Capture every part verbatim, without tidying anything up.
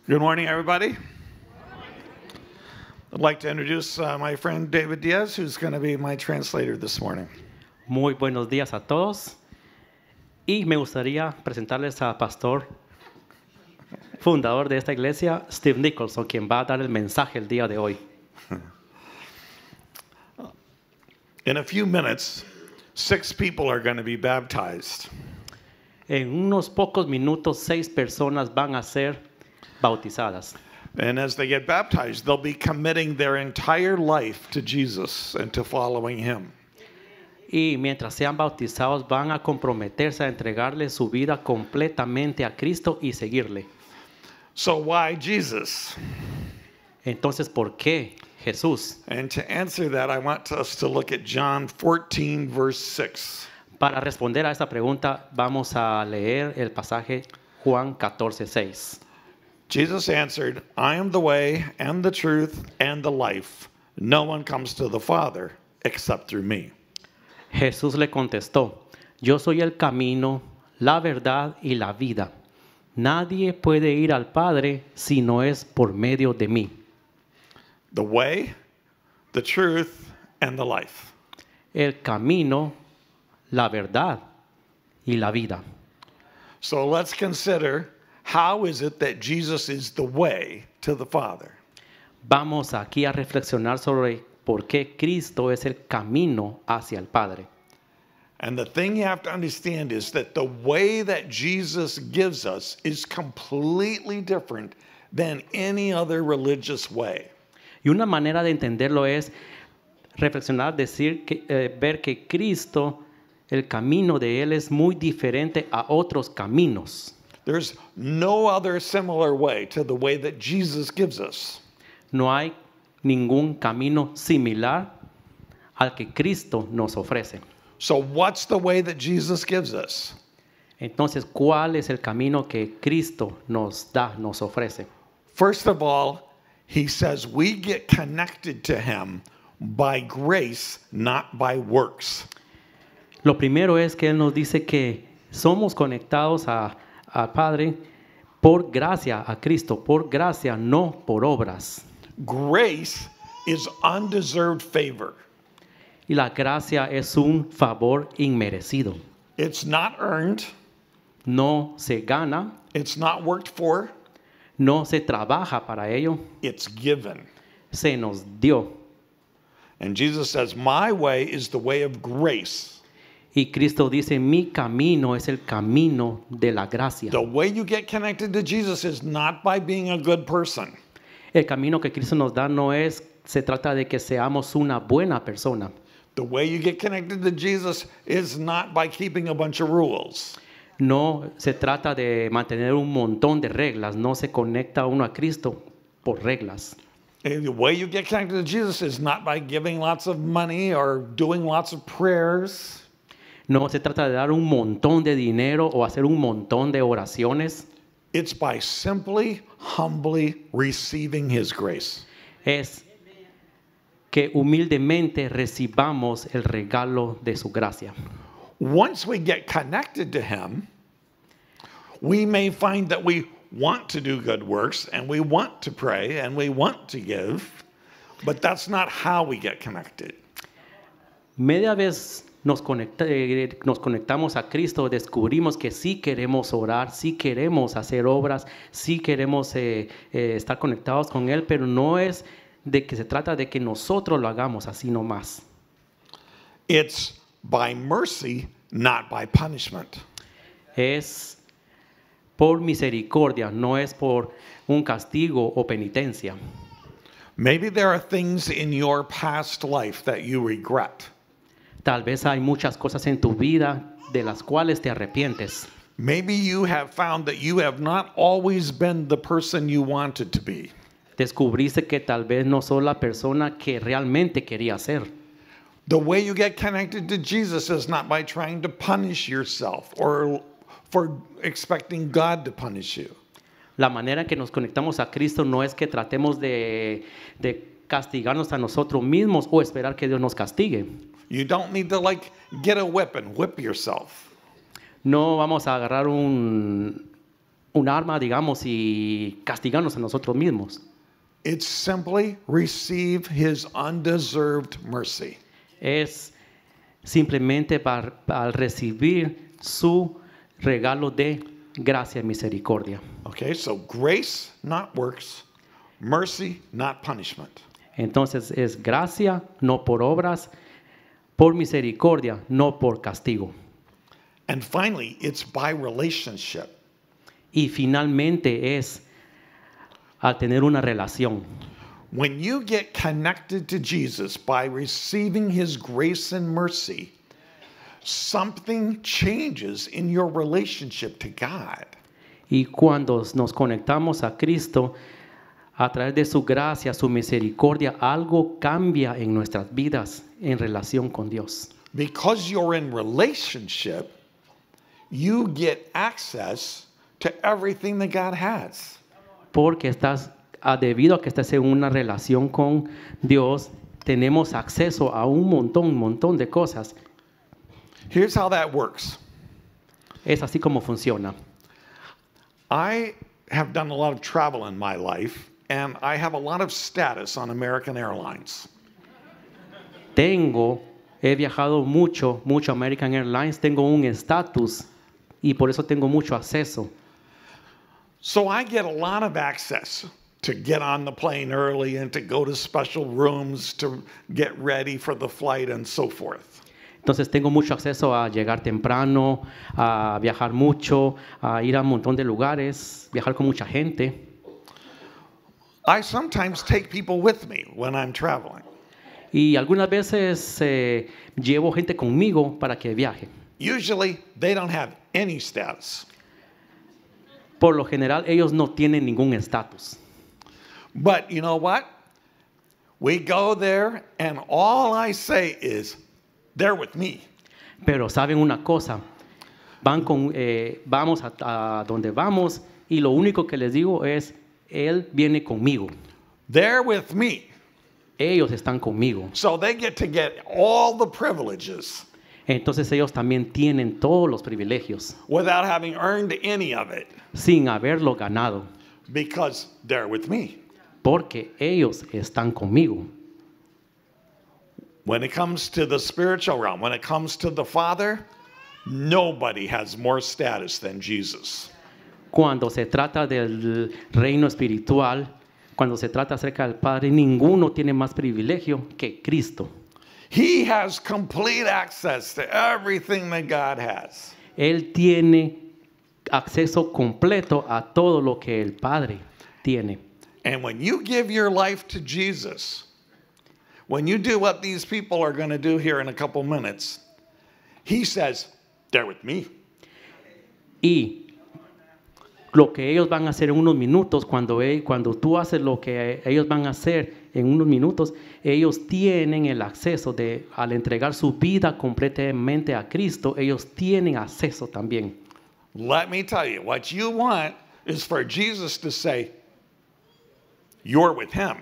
Good morning, everybody. I'd like to introduce uh, my friend David Diaz, who's going to be my translator this morning. Muy buenos días a todos. Y me gustaría presentarles al pastor fundador de esta iglesia, Steve Nicholson, quien va a dar el mensaje el día de hoy. In a few minutes, six people are going to be baptized. En unos pocos minutos, seis personas van a ser bautizadas. And as they get baptized, they'll be committing their entire life to Jesus and to following him. Y mientras sean bautizados, van a comprometerse a entregarle su vida completamente a Cristo y seguirle. So why Jesus? Entonces, ¿por qué Jesús? And to answer that, I want us to look at John fourteen, verse six. Para responder a esta pregunta, vamos a leer el pasaje Juan catorce, seis. Jesus answered, I am the way and the truth and the life. No one comes to the Father except through me. Jesús le contestó, yo soy el camino, la verdad y la vida. Nadie puede ir al Padre si no es por medio de mí. The way, the truth, and the life. El camino, la verdad y la vida. So let's consider, how is it that Jesus is the way to the Father? Vamos aquí a reflexionar sobre por qué Cristo es el camino hacia el Padre. And the thing you have to understand is that the way that Jesus gives us is completely different than any other religious way. Y una manera de entenderlo es reflexionar, decir que, eh, ver que Cristo, el camino de Él es muy diferente a otros caminos. There's no other similar way to the way that Jesus gives us. No hay ningún camino similar al que Cristo nos ofrece. So what's the way that Jesus gives us? Entonces, ¿cuál es el camino que Cristo nos da, nos ofrece? First of all, he says we get connected to him by grace, not by works. Lo primero es que Él nos dice que somos conectados a, al Padre por gracia a Cristo, por gracia, no por obras. Grace is undeserved favor. Y la gracia es un favor inmerecido. It's not earned. No se gana, It's not worked for. no se trabaja para ello, It's given. se nos dio. And Jesus says, my way is the way of grace. Y Cristo dice, mi camino es el camino de la gracia. The way you get connected to Jesus is not by being a good person. El camino que Cristo nos da no es, se trata de que seamos una buena persona. The way you get connected to Jesus is not by keeping a bunch of rules. No se trata de mantener un montón de reglas, no se conecta uno a Cristo por reglas. The way you get connected to Jesus is not by giving lots of money or doing lots of prayers. No se trata de dar un montón de dinero o hacer un montón de oraciones. It's by simply, humbly receiving his grace. Es que humildemente recibamos el regalo de su gracia. Once we get connected to him, we may find that we want to do good works and we want to pray and we want to give, but that's not how we get connected. Media vez nos, conecta, eh, nos conectamos a Cristo, descubrimos que sí queremos orar, sí queremos hacer obras, sí queremos eh, eh, estar conectados con Él, pero no es de que se trata de que nosotros lo hagamos así nomás. It's by mercy, not by punishment. Es por misericordia, no es por un castigo o penitencia. Maybe there are things in your past life that you regret. Tal vez hay muchas cosas en tu vida de las cuales te arrepientes. Maybe you have found that you have not always been the person you wanted to be. Descubriste que tal vez no sos la persona que realmente quería ser. The way you get connected to Jesus is not by trying to punish yourself or for expecting God to punish you. La manera en que nos conectamos a Cristo no es que tratemos de, de castigarnos a nosotros mismos o esperar que Dios nos castigue. You don't need to like get a whip and whip yourself. No vamos a agarrar un, un arma, digamos, y castigarnos a nosotros mismos. It's simply receive his undeserved mercy. Es simplemente para, para recibir su regalo de gracia y misericordia. Okay, so grace, not works. Mercy, not punishment. Entonces es gracia, no por obras, por misericordia, no por castigo. And finally, it's by relationship. Y finalmente es al tener una relación. When you get connected to Jesus by receiving his grace and mercy, something changes in your relationship to God. Y cuando nos conectamos a Cristo, a través de su gracia, su misericordia, algo cambia en nuestras vidas en relación con Dios. Because you're in relationship, you get access to everything that God has. Porque estás, ah, debido a que estás en una relación con Dios, tenemos acceso a un montón, un montón de cosas. Here's how that works. Es así como funciona. I have done a lot of travel in my life, and I have a lot of status on American Airlines. Tengo, he viajado mucho, mucho American Airlines, tengo un estatus y por eso tengo mucho acceso. So I get a lot of access to get on the plane early and to go to special rooms to get ready for the flight and so forth. Entonces tengo mucho acceso a llegar temprano, a viajar mucho, a ir a un montón de lugares, viajar con mucha gente. I sometimes take people with me when I'm traveling. Y algunas veces eh, llevo gente conmigo para que viaje. Usually, they don't have any status. Por lo general, ellos no tienen ningún estatus. But you know what? We go there, and all I say is, they're with me. Pero saben una cosa, van con, eh, vamos a, a donde vamos y lo único que les digo es, él viene conmigo. They're with me. Ellos están conmigo. So they get to get all the privileges Entonces ellos también tienen todos los privilegios without having earned any of it sin haberlo ganado, because they're with me. porque ellos están conmigo. When it comes to the spiritual realm, when it comes to the Father, nobody has more status than Jesus. Cuando se trata del reino espiritual, cuando se trata acerca del Padre, ninguno tiene más privilegio que Cristo. He has complete access to everything that God has. Él tiene acceso completo a todo lo que el Padre tiene. And when you give your life to Jesus, when you do what these people are going to do here in a couple minutes, he says, they're with me. Y lo que ellos van a hacer en unos minutos, cuando, cuando tú haces lo que ellos van a hacer en unos minutos, ellos tienen el acceso de, al entregar su vida completamente a Cristo, ellos tienen acceso también. Let me tell you, what you want is for Jesus to say, you're with him.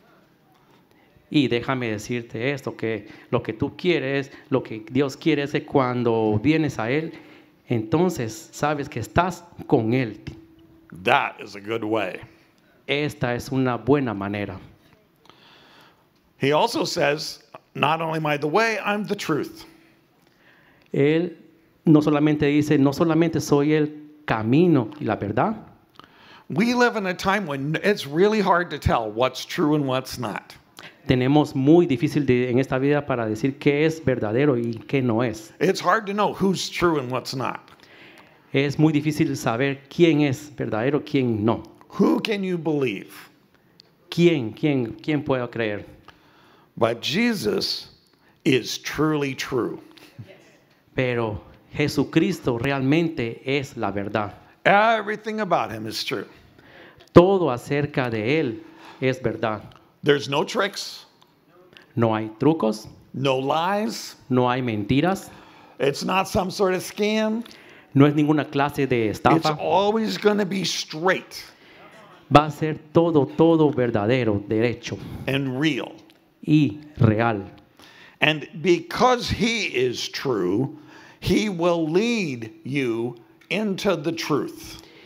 Y déjame decirte esto, que lo que tú quieres, lo que Dios quiere es que cuando vienes a Él, entonces sabes que estás con Él. That is a good way. Esta es una buena manera. He also says, not only am I the way, I'm the truth. Él no solamente dice, no solamente soy el camino y la verdad. We live in a time when it's really hard to tell what's true and what's not. Tenemos muy difícil de, en esta vida para decir qué es verdadero y qué no es. It's hard to know who's true and what's not. Es muy difícil saber quién es verdadero, quién no. Who can you believe? ¿Quién, quién, quién puedo creer? But Jesus is truly true. Pero Jesucristo realmente es la verdad. Everything about him is true. Todo acerca de Él es verdad. There's no tricks, No hay trucos, no lies. no hay mentiras, It's not some sort of scam. no es ninguna clase de It's estafa. always going to be straight Va a ser todo, todo verdadero, derecho and real. y real. And because he is true, he will lead you into the truth.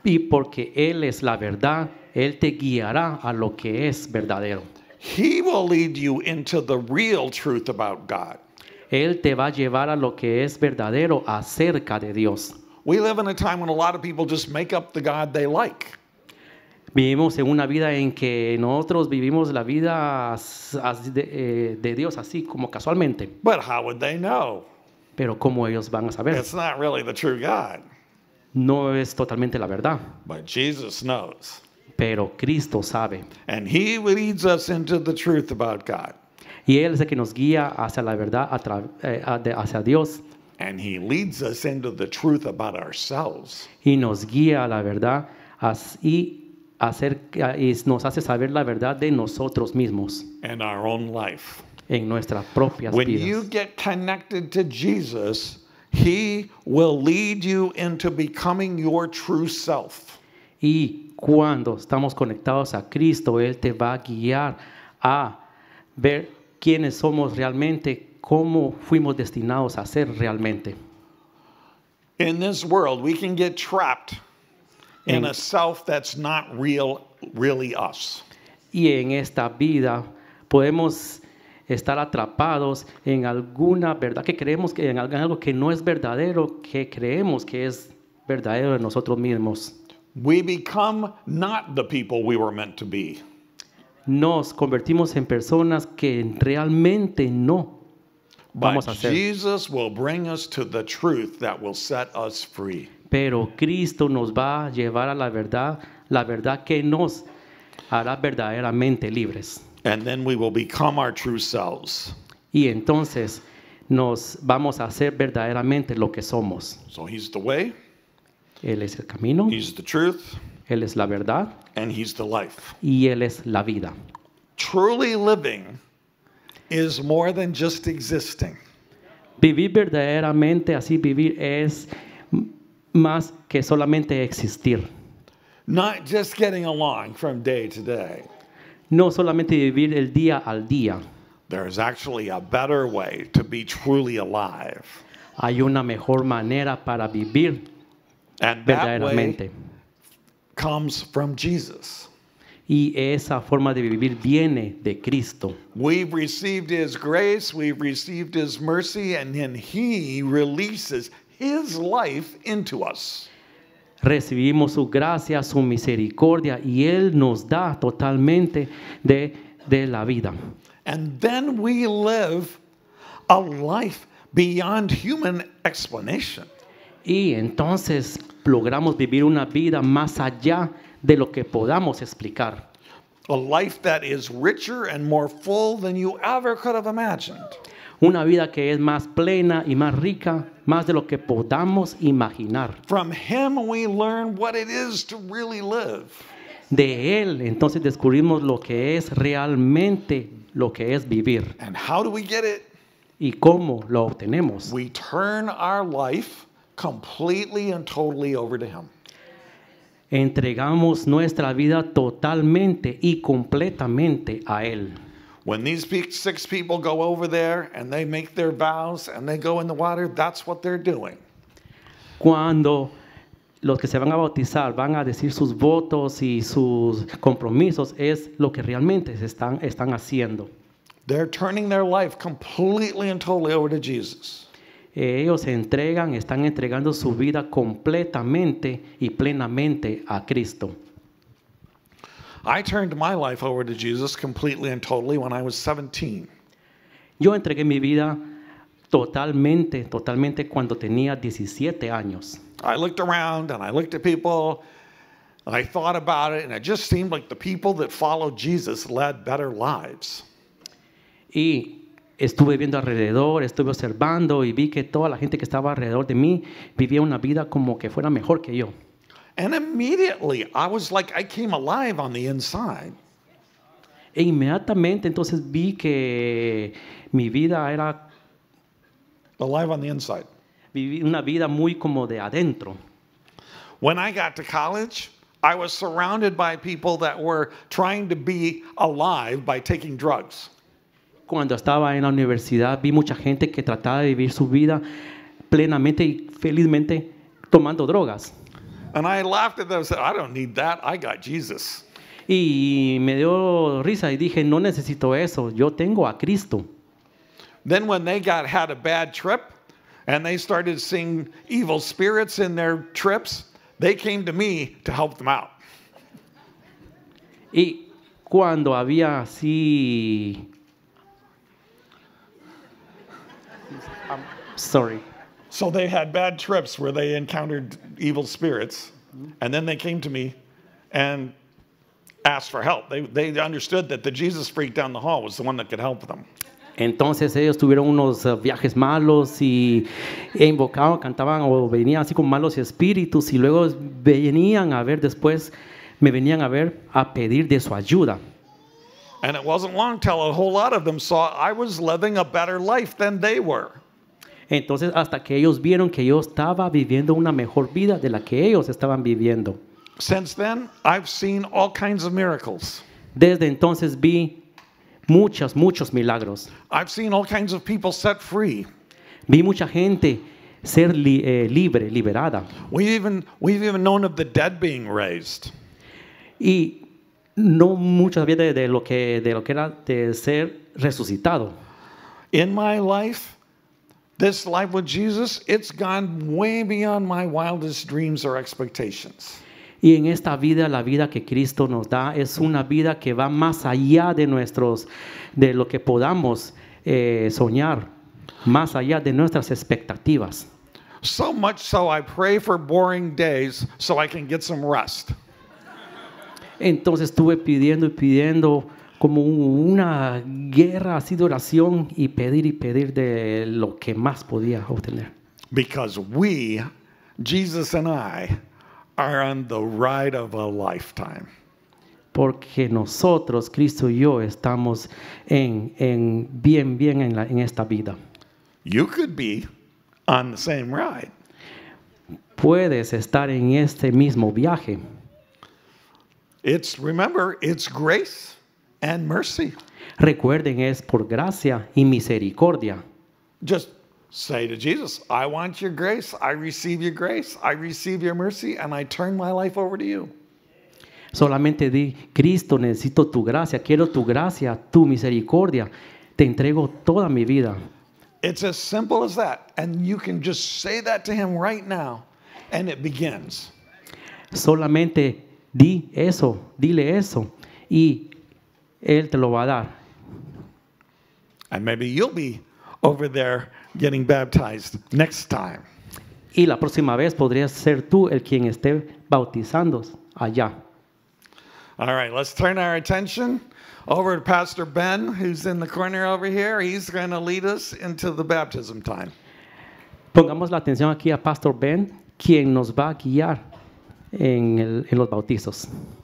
Y porque Él es la verdad, Él te guiará a lo que es verdadero. He will lead you into the real truth about God. Él te va a llevar a lo que es verdadero acerca de Dios. We live in a time when a lot of people just make up the God they like. Vivimos en una vida en que nosotros vivimos la vida as- as- de, eh, de Dios así como casualmente. But how would they know? Pero ¿cómo ellos van a saber? It's not really the true God. No es totalmente la verdad. But Jesus knows. Pero Cristo sabe. And He leads us into the truth about God. Y Él es el que nos guía hacia la verdad, a tra- eh, a- de- hacia Dios. And He leads us into the truth about ourselves. Y nos guía a la verdad as- y, hacer, y nos hace saber la verdad de nosotros mismos And our own life. en nuestras propias When vidas. you get connected to Jesus, He will lead you into becoming your true self. Y cuando estamos conectados a Cristo, Él te va a guiar a ver quiénes somos realmente, cómo fuimos destinados a ser realmente. In this world, we can get trapped in En- a self that's not real, really us. Y en esta vida podemos estar atrapados en alguna verdad que creemos que en algo que no es verdadero, que creemos que es verdadero de nosotros mismos. We become not the people we were meant to be. Nos convertimos en personas que realmente no vamos a But ser. Jesus will bring us to the truth that will set us free. Pero Cristo nos va a llevar a la verdad, la verdad que nos hará verdaderamente libres. And then we will become our true selves. Y entonces nos vamos a hacer verdaderamente lo que somos. So He's the way, Él es el camino, He's the truth, Él es la verdad and He's the life. y Él es la vida. Truly living is more than just existing. Vivir verdaderamente, así vivir es m- más que solamente existir. Not just getting along from day to day. No solamente vivir el día al día. There's actually a better way to be truly alive. Hay una mejor manera para vivir And that way verdaderamente. comes from Jesus. Y esa forma de vivir viene de Cristo. We've received His grace, we've received His mercy, and then He releases His life into us. Recibimos su gracia, su misericordia y Él nos da totalmente de, de la vida. And then we live a life beyond human explanation. Y entonces logramos vivir una vida más allá de lo que podamos explicar. A life that is richer and more full than you ever could have imagined. Una vida que es más plena y más rica, más de lo que podamos imaginar. From Him we learn what it is to really live. De Él entonces descubrimos lo que es realmente lo que es vivir And how do we get it? y cómo lo obtenemos. We turn our life completely and totally over to Him. Entregamos nuestra vida totalmente y completamente a Él. When these pe- six people go over there and they make their vows and they go in the water, that's what they're doing. Cuando los que se van a bautizar van a decir sus votos y sus compromisos, es lo que realmente se están, están haciendo. They're turning their life completely and totally over to Jesus. Ellos se entregan, están entregando su vida completamente y plenamente a Cristo. I turned my life over to Jesus completely and totally when I was seventeen. Yo entregué mi vida totalmente, totalmente cuando tenía diecisiete años. I looked around and I looked at people and I thought about it, and it just seemed like the people that followed Jesus led better lives. Y estuve viendo alrededor, estuve observando y vi que toda la gente que estaba alrededor de mí vivía una vida como que fuera mejor que yo. And immediately I was like, I came alive on the inside. E inmediatamente entonces vi que mi vida era Alive on the inside. viví una vida muy como de adentro. When I got to college, I was surrounded by people that were trying to be alive by taking drugs. Cuando estaba en la universidad vi mucha gente que trataba de vivir su vida plenamente y felizmente tomando drogas. And I laughed at them and said, I don't need that. I got Jesus. Y me dio risa y dije, no necesito eso, yo tengo a Cristo. Then when they got had a bad trip and they started seeing evil spirits in their trips, they came to me to help them out. Y cuando había así... I'm sorry. So they had bad trips where they encountered evil spirits, and then they came to me and asked for help. They, they understood that the Jesus freak down the hall was the one that could help them. Entonces ellos tuvieron unos uh, viajes malos y e invocaban, cantaban o venían así con malos espíritus y luego venían a ver después, me venían a ver a pedir de su ayuda. And it wasn't long till a whole lot of them saw I was living a better life than they were. Entonces hasta que ellos vieron que yo estaba viviendo una mejor vida de la que ellos estaban viviendo. Since then, I've seen all kinds of miracles. Desde entonces vi muchos, muchos milagros. I've seen all kinds of people set free. Vi mucha gente ser li- eh, libre, liberada. We've even, we've even known of the dead being raised. Y no mucho sabía de, de, lo que, de lo que era de ser resucitado. In my life, this life with Jesus, it's gone way beyond my wildest dreams or expectations. Y en esta vida, la vida que Cristo nos da es una vida que va más allá de nuestros, de lo que podamos eh, soñar, más allá de nuestras expectativas. So much so I pray for boring days so I can get some rest. Entonces estuve pidiendo y pidiendo como una guerra así de oración y pedir y pedir de lo que más podía obtener. Because we, Jesus and I, are on the ride of a lifetime. Porque nosotros, Cristo y yo, estamos en, en bien, bien en, la, en esta vida. You could be on the same ride. Puedes estar en este mismo viaje. It's, remember, it's grace and mercy. Recuerden, es por gracia y misericordia. Just say to Jesus, I want your grace. I receive your grace. I receive your mercy, and I turn my life over to you. Solamente di, Cristo, necesito tu gracia, quiero tu gracia, tu misericordia. Te entrego toda mi vida. It's as simple as that. And you can just say that to him right now, and it begins. Solamente di eso, dile eso, y Él te lo va a dar. And maybe you'll be over there getting baptized next time. Y la próxima vez podrías ser tú el quien esté bautizando allá. All right, let's turn our attention over to Pastor Ben, who's in the corner over here. He's going to lead us into the baptism time. Pongamos la atención aquí a Pastor Ben, quien nos va a guiar en, el, en los bautizos.